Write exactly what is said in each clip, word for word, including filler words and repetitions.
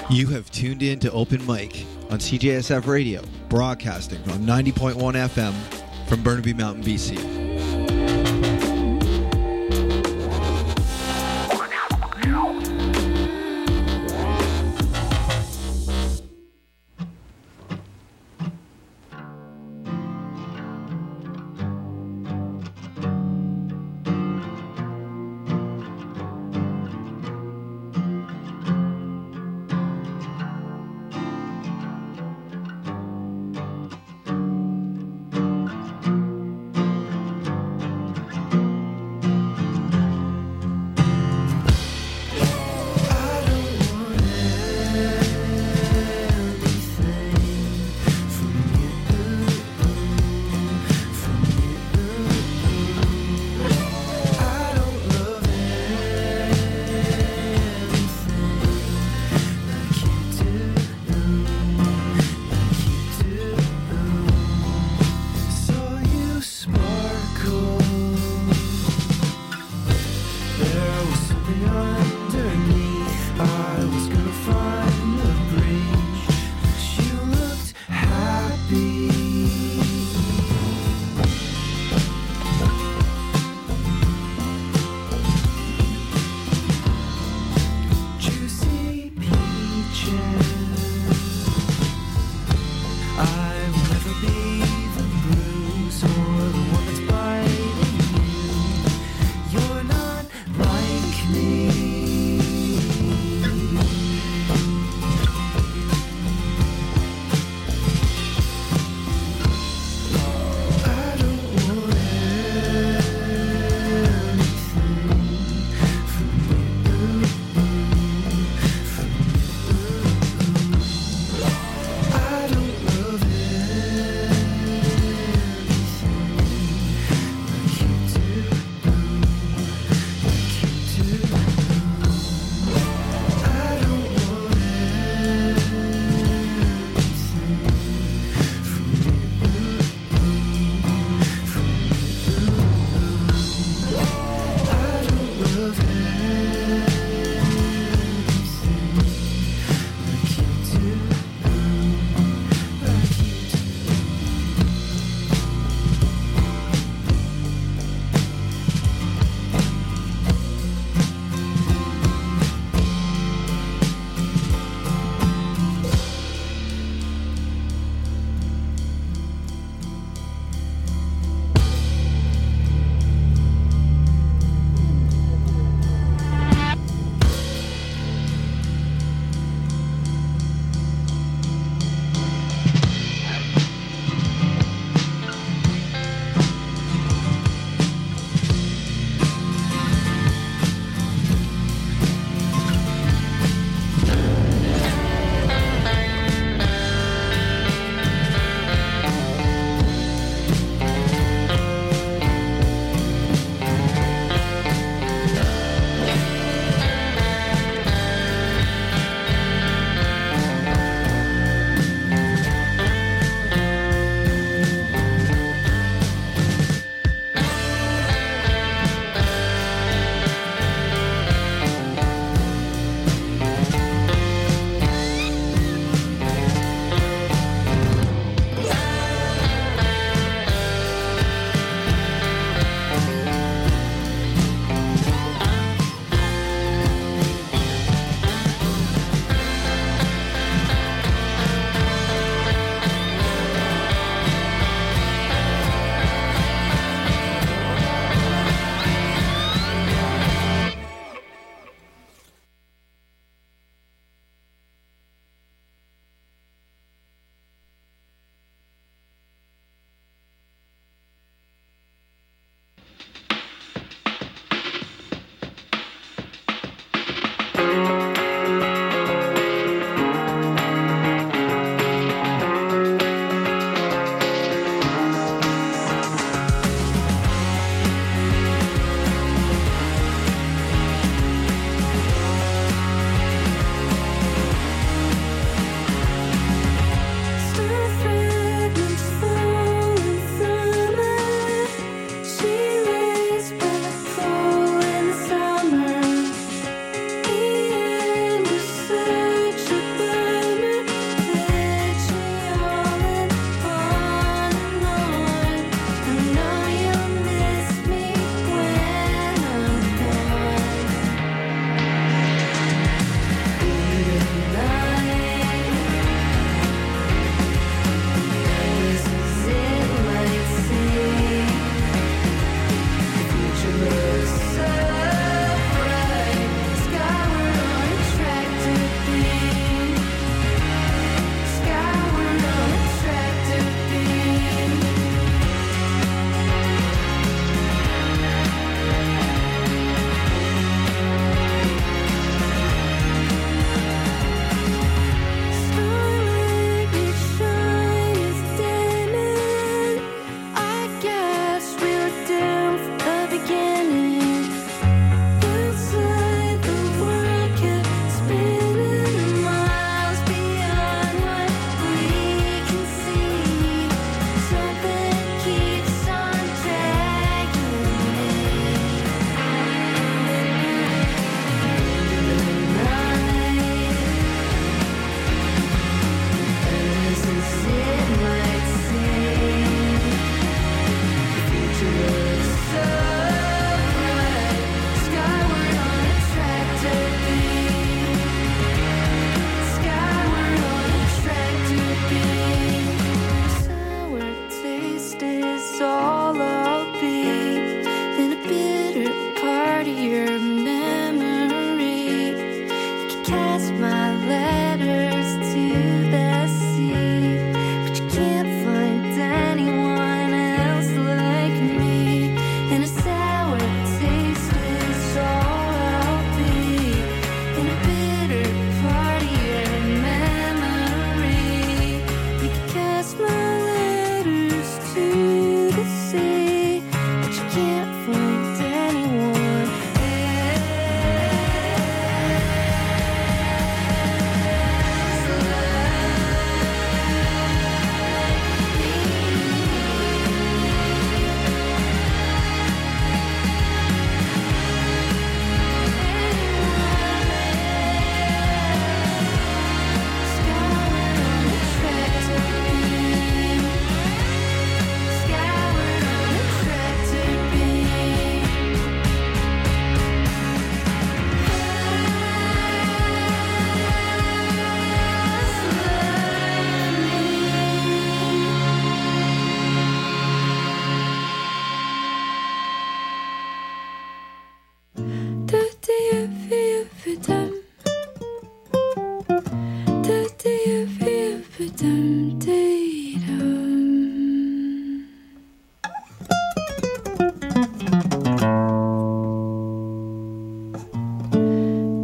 You have tuned in to Open Mic on C J S F Radio, broadcasting on ninety point one F M from Burnaby Mountain, B C. You're not like me.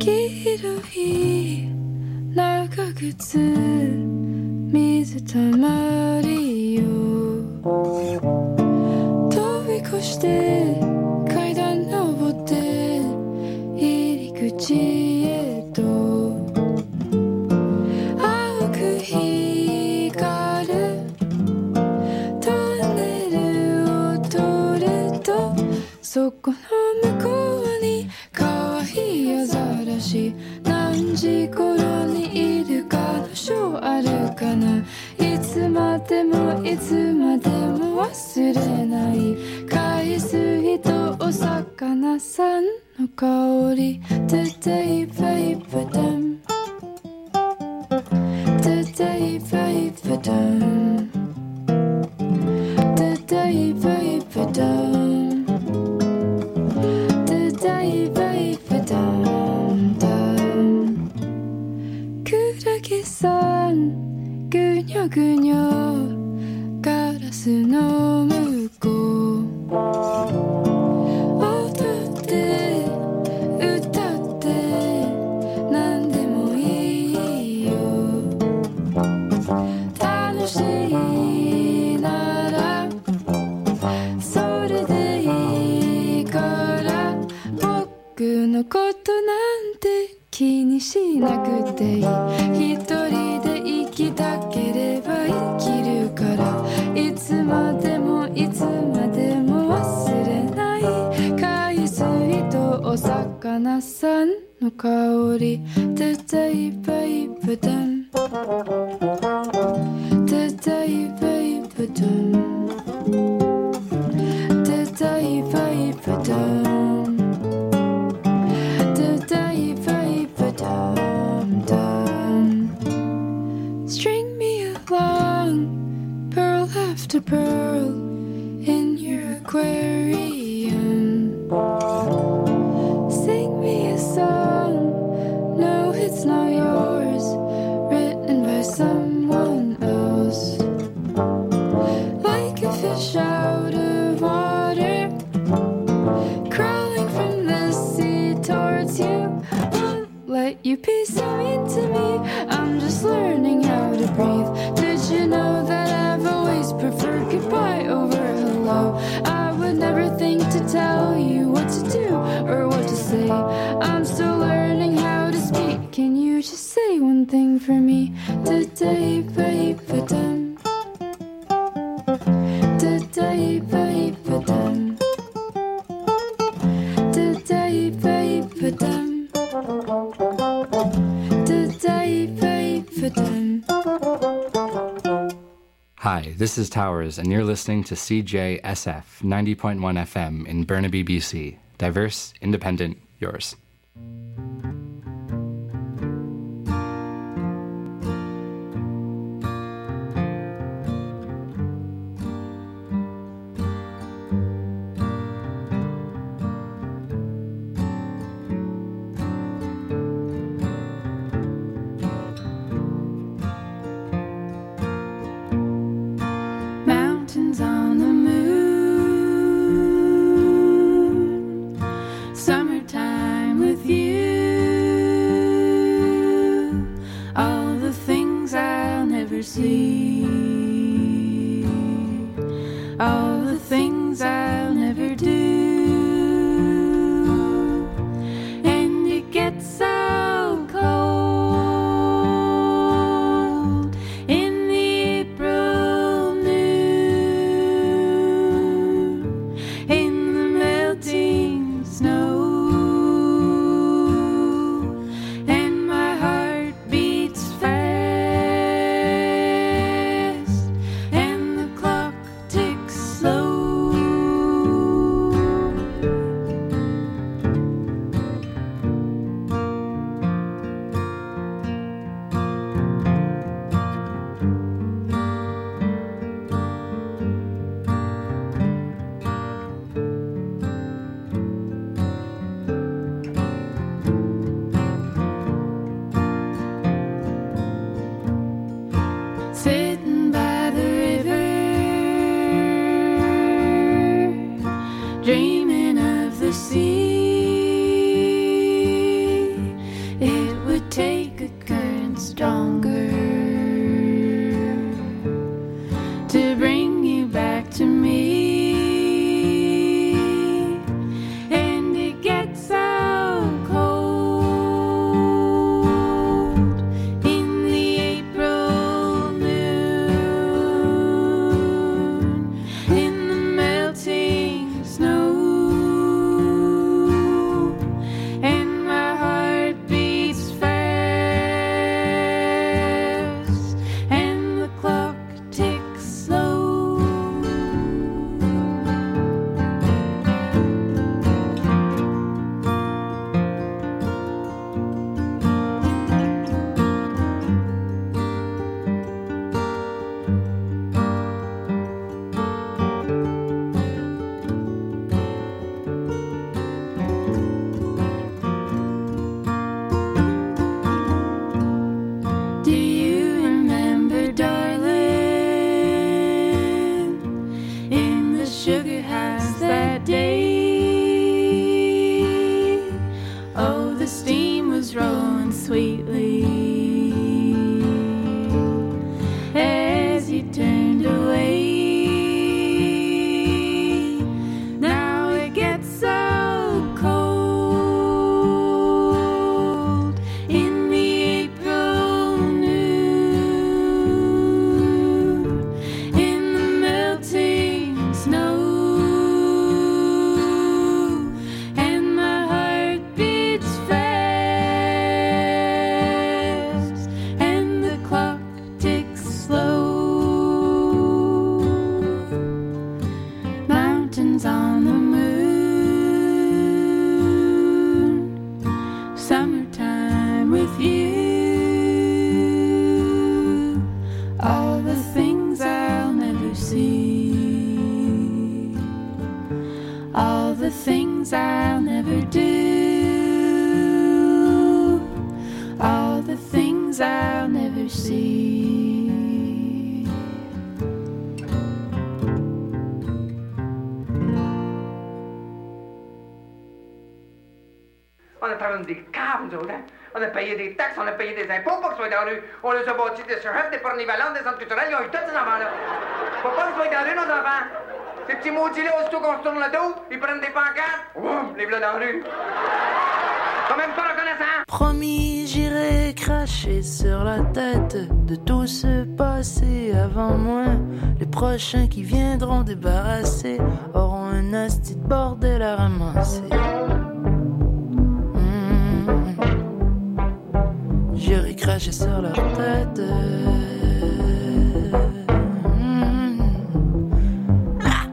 黄色い長靴水たまりを飛び越して階段登って入り口へと青く光るトンネルを通るとそこの向こうに可愛いアザラシ何時頃にイルカのショーあるかないつまでもいつまでも忘れない海水とお魚さんの香りトゥデイベイブダントゥデイベイブダントゥデイベイブダントゥデイベイブダンダンクラゲさんぐにょぐにょガラスの向こう踊って歌って何でもいいよ楽しいならそれでいいから僕のことなんて気にしなくていい一人で生きたければ生きるからいつまでもいつまでも忘れない海水とお魚さんの香りトゥデイベイブダントゥデイベイブダントゥデイベイブダントゥデイベイブダンダン String me along pearl after pearl in your aquarium Sing me a song no it's not yours written by someone else Like a fish out of water crawling from the sea towards you Won't let you be so mean to me I'm just learning how to breathe Did you know that I've always preferred goodbye over hello I would never think to tell you what to do or what to say I'm still learning how to speak Can you just say one thing for me Today, baby, dum Today, baby, dum Today, baby, dum Today, baby, dum Hi, this is Towers, and you're listening to C J S F ninety point one F M in Burnaby, B C. Diverse, independent, yours. Summertime summertime with you. All the things I'll never see, all the things I'll never do, all the things I'll never see. On a travaillé des caves, nous autres, hein? On a payé des taxes, on a payé des impôts pour qu'ils soient dans la rue. On les a bâtis des surhefs, des pornivalentes, des centres culturels, ils ont eu tous ces enfants-là. Faut pas qu'ils soient dans la rue, nos enfants. Ces petits maudits-là, aussitôt qu'on se tourne le dos, ils prennent des pancartes, ouf, les voilà dans la rue. Ils sont même pas reconnaissants. Promis, j'irai cracher sur la tête de tout ce passé avant moi. Les prochains qui viendront débarrasser auront un asti de bordel à ramasser. J'irai cracher sur leur tête. Mmh. Ah.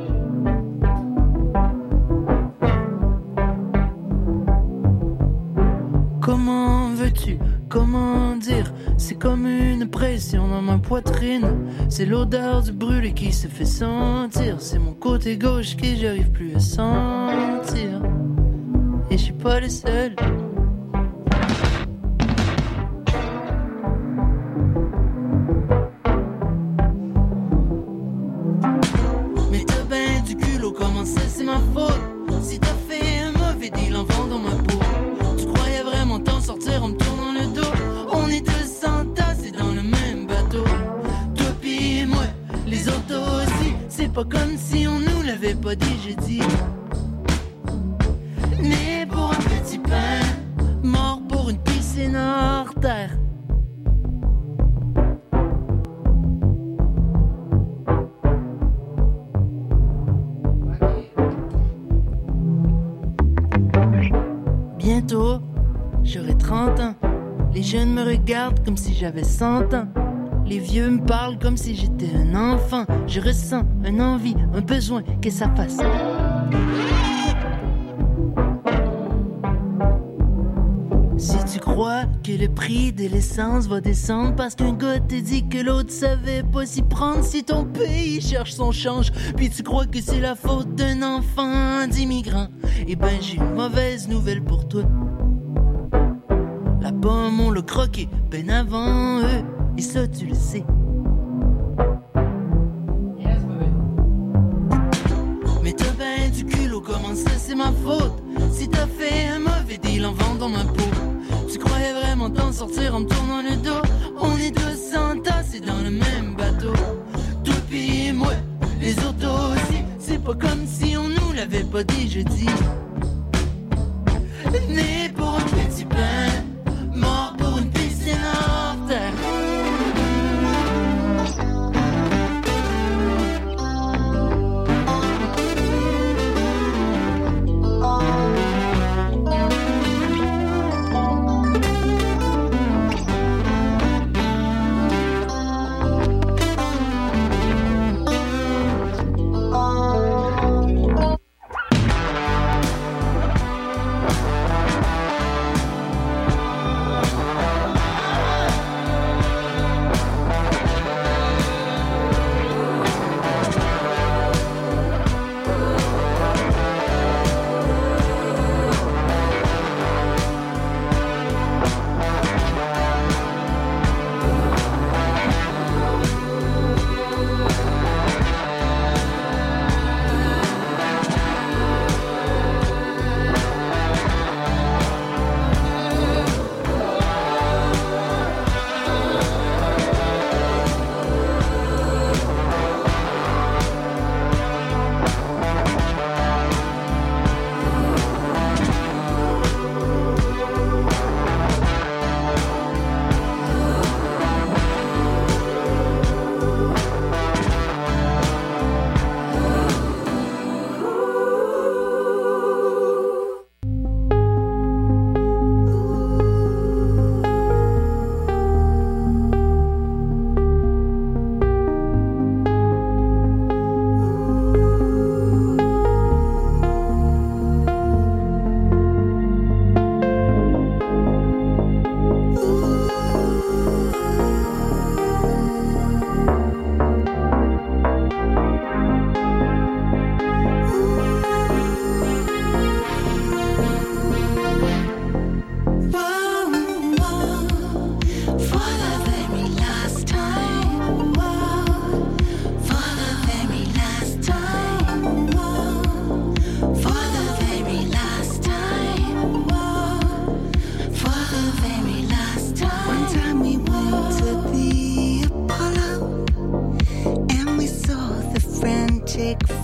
Comment veux-tu, comment dire? C'est comme une pression dans ma poitrine. C'est l'odeur du brûlé qui se fait sentir. C'est mon côté gauche que j'arrive plus à sentir. Et je suis pas le seul. Comment ça c'est ma faute? Si t'as fait un mauvais deal en vendant ma peau, tu croyais vraiment t'en sortir en me tournant le dos? On est tous entassés dans le même bateau, toi pis moi, les autos aussi. C'est pas comme si on nous l'avait pas déjà dit. Né pour un petit pain, mort pour une piscine hors terre. Bientôt, j'aurai trente ans. Les jeunes me regardent comme si j'avais cent ans. Les vieux me parlent comme si j'étais un enfant. Je ressens une envie, un besoin que ça fasse. Si tu crois que le prix de l'essence va descendre parce qu'un gars te dit que l'autre savait pas s'y prendre, si ton pays cherche son change, puis tu crois que c'est la faute d'un enfant d'immigrant, eh ben j'ai une mauvaise nouvelle pour toi. La pomme, on l'a croqué ben avant eux, et ça tu le sais. Mais t'as ben du culot, comment ça c'est ma faute? Si t'as fait un mauvais deal en vendant ma peau, tu croyais vraiment t'en sortir en me tournant le dos? On est tous entassés dans le même bateau, toi pis moi, les autos aussi. C'est pas comme si on nous l'avait pas dit, je dis. Né pour un petit pain, mort pour une piscine hors terre.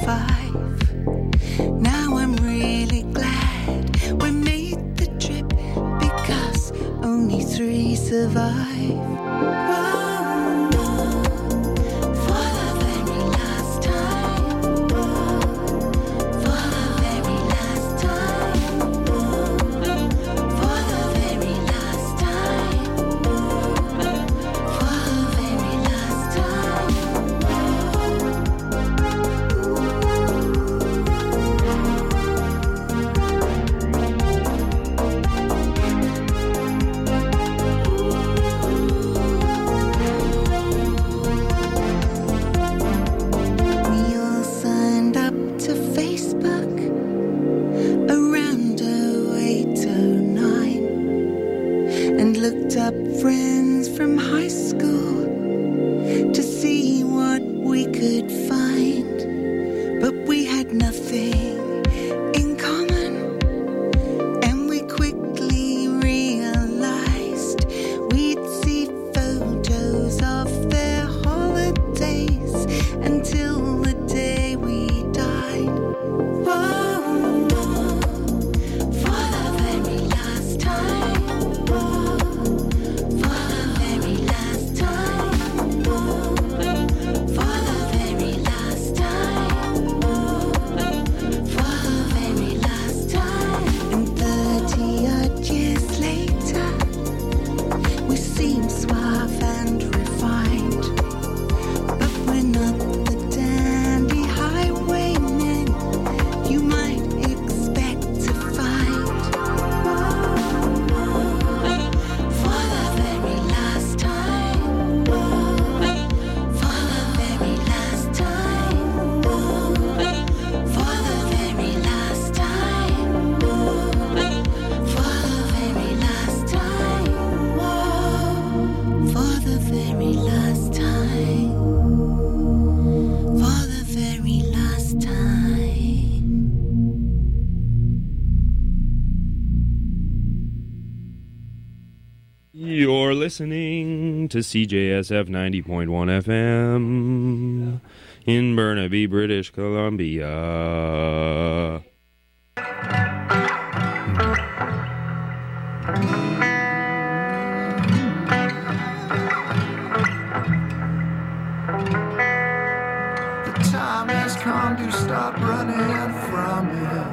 five. Now I'm really glad we made the trip because only three survive. Whoa, for the very last time. For the very last time. For the very last time. For the very last time. We all signed up to Facebook around oh eight oh nine and looked up friends from high school to see what we could find. But we had nothing in common, and we quickly realized we'd see photos of their holidays until the day we died. Whoa, for the very last time. For the very last time. For the very last time. For the very last time. And thirty odd years later, we seem suave and refined, but we're not the dandy highwaymen you might expect to find. For the very last time. For the very last time. For the very last time. For the very last time. For the very last time. For the very last time. You're listening to C J S F ninety point one F M in Burnaby, British Columbia. The time has come to stop running from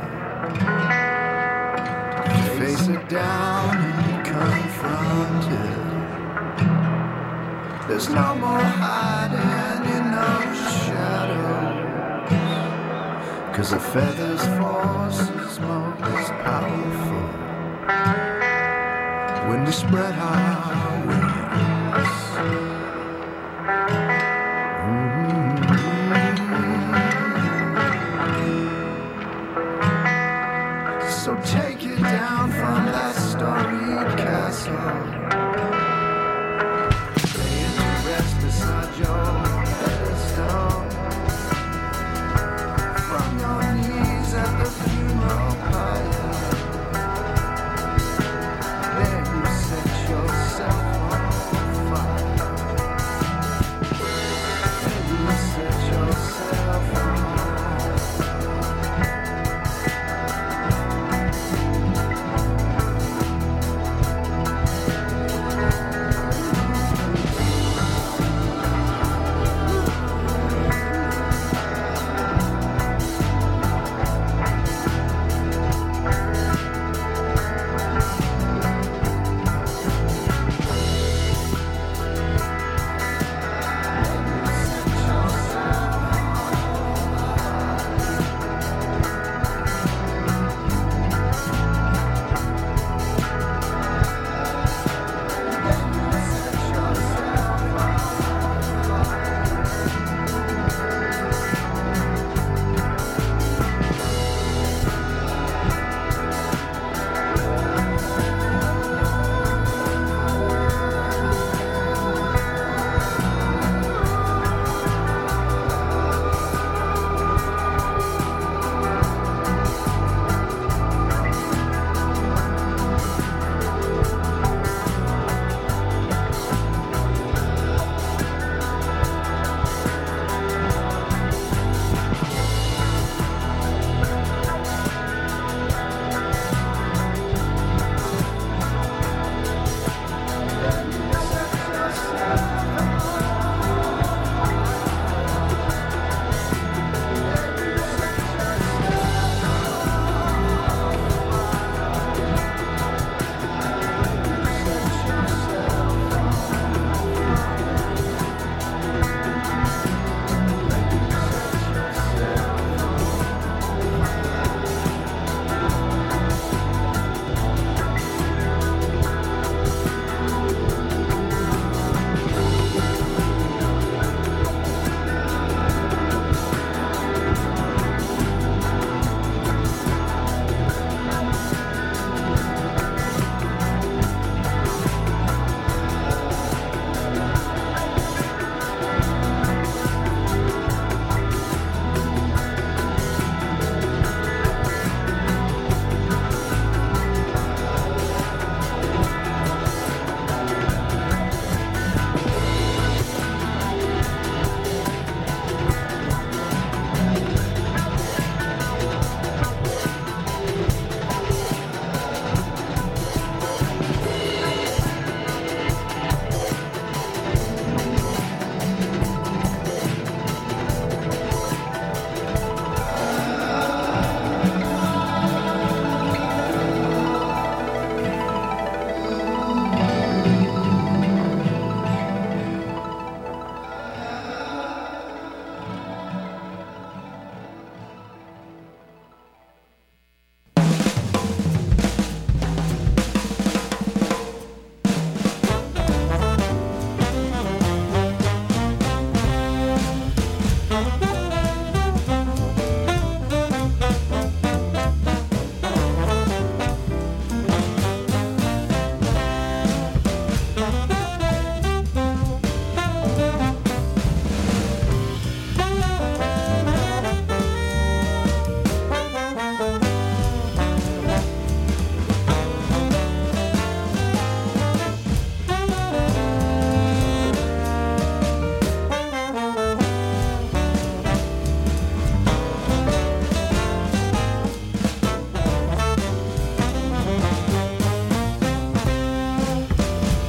it. Face it down and confront it. There's no more hiding in those shadows, 'cause a feather's force is most powerful when we spread our wings. So take it down from that storied castle. Lay it to rest beside your pedestal. From your knees at the funeral pyre, there you set yourself on fire.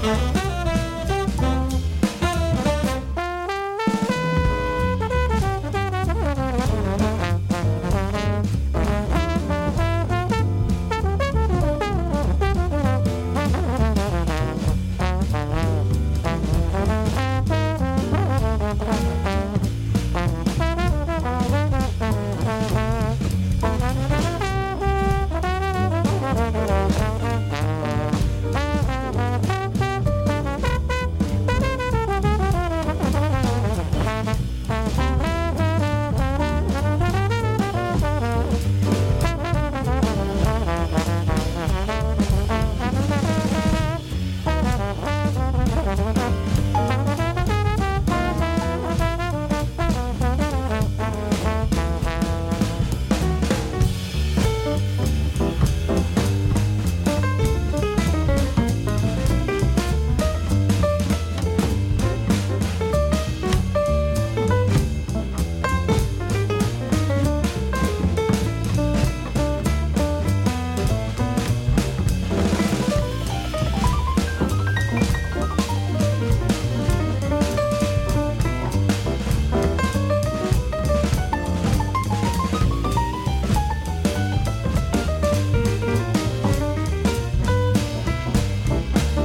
Thank